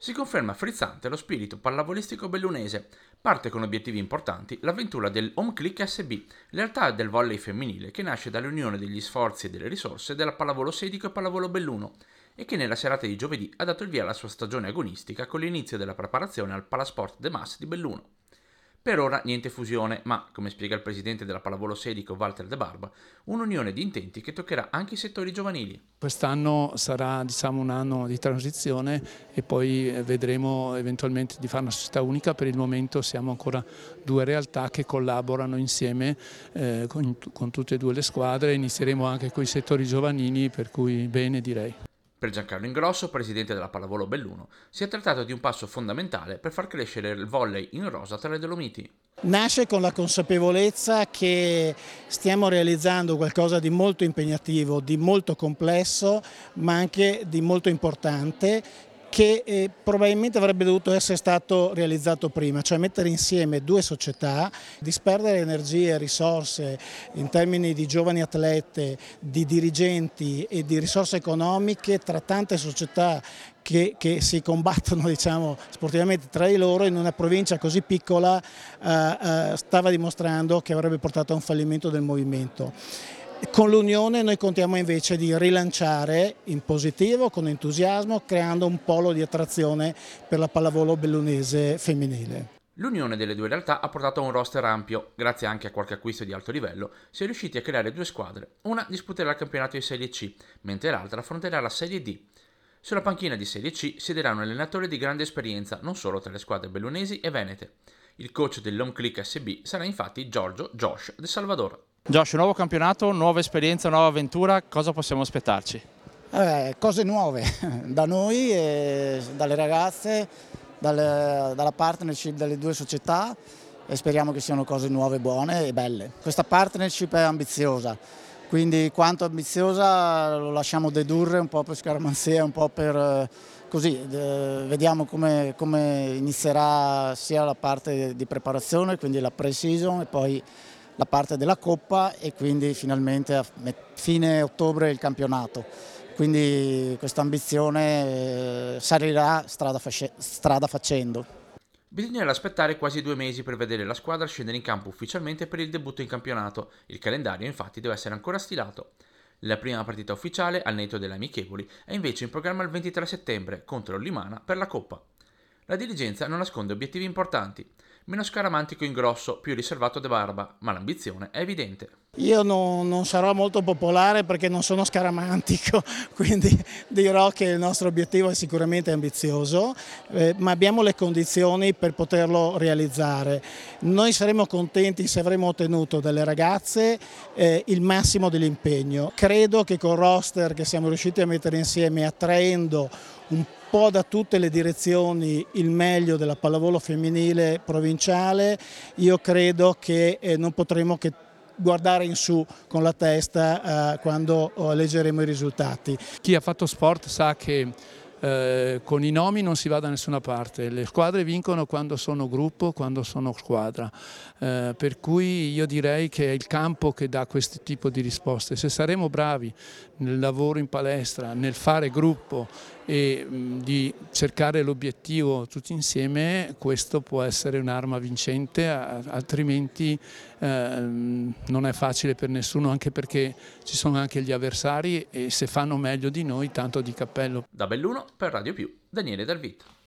Si conferma frizzante lo spirito pallavolistico bellunese. Parte con obiettivi importanti l'avventura del Home Click SB, realtà del volley femminile che nasce dall'unione degli sforzi e delle risorse della Pallavolo Sedico e Pallavolo Belluno e che nella serata di giovedì ha dato il via alla sua stagione agonistica con l'inizio della preparazione al Palasport de Mas di Belluno. Per ora niente fusione, ma, come spiega il presidente della Pallavolo Sedico Walter De Barba, un'unione di intenti che toccherà anche i settori giovanili. Quest'anno sarà un anno di transizione e poi vedremo eventualmente di fare una società unica. Per il momento siamo ancora due realtà che collaborano insieme con tutte e due le squadre. Inizieremo anche con i settori giovanili, per cui bene direi. Per Giancarlo Ingrosso, presidente della Pallavolo Belluno, si è trattato di un passo fondamentale per far crescere il volley in rosa tra le Dolomiti. Nasce con la consapevolezza che stiamo realizzando qualcosa di molto impegnativo, di molto complesso, ma anche di molto importante, che probabilmente avrebbe dovuto essere stato realizzato prima, cioè mettere insieme due società, disperdere energie e risorse in termini di giovani atlete, di dirigenti e di risorse economiche tra tante società che si combattono, diciamo, sportivamente tra di loro in una provincia così piccola, stava dimostrando che avrebbe portato a un fallimento del movimento. Con l'Unione noi contiamo invece di rilanciare in positivo, con entusiasmo, creando un polo di attrazione per la pallavolo bellunese femminile. L'unione delle due realtà ha portato a un roster ampio, grazie anche a qualche acquisto di alto livello, si è riusciti a creare due squadre. Una disputerà il campionato di Serie C, mentre l'altra affronterà la Serie D. Sulla panchina di Serie C siederà un allenatore di grande esperienza, non solo tra le squadre bellunesi e venete. Il coach dell'Home Click SB sarà infatti Giorgio Josh De Salvador. Josh, nuovo campionato, nuova esperienza, nuova avventura, cosa possiamo aspettarci? Cose nuove da noi, dalle ragazze, dalla partnership delle due società e speriamo che siano cose nuove, buone e belle. Questa partnership è ambiziosa, quindi quanto ambiziosa lo lasciamo dedurre un po' per scaramanzia, un po' per così, vediamo come inizierà sia la parte di preparazione, quindi la pre-season e poi la parte della Coppa e quindi finalmente a fine ottobre il campionato. Quindi questa ambizione salirà strada facendo. Bisognerà aspettare quasi 2 mesi per vedere la squadra scendere in campo ufficialmente per il debutto in campionato. Il calendario infatti deve essere ancora stilato. La prima partita ufficiale, al netto delle amichevoli, è invece in programma il 23 settembre contro l'Limana per la Coppa. La dirigenza non nasconde obiettivi importanti. Meno scaramantico Ingrosso, più riservato De Barba, ma l'ambizione è evidente. Io non sarò molto popolare perché non sono scaramantico, quindi dirò che il nostro obiettivo è sicuramente ambizioso, ma abbiamo le condizioni per poterlo realizzare. Noi saremo contenti se avremo ottenuto dalle ragazze il massimo dell'impegno. Credo che col roster che siamo riusciti a mettere insieme, attraendo un po' da tutte le direzioni il meglio della pallavolo femminile provinciale, io credo che non potremo che guardare in su con la testa quando leggeremo i risultati. Chi ha fatto sport sa che con i nomi non si va da nessuna parte, le squadre vincono quando sono gruppo, quando sono squadra, per cui io direi che è il campo che dà questo tipo di risposte. Se saremo bravi nel lavoro in palestra, nel fare gruppo e di cercare l'obiettivo tutti insieme, questo può essere un'arma vincente, altrimenti non è facile per nessuno, anche perché ci sono anche gli avversari e se fanno meglio di noi tanto di cappello. Da Belluno per Radio Più, Daniele Dalvit.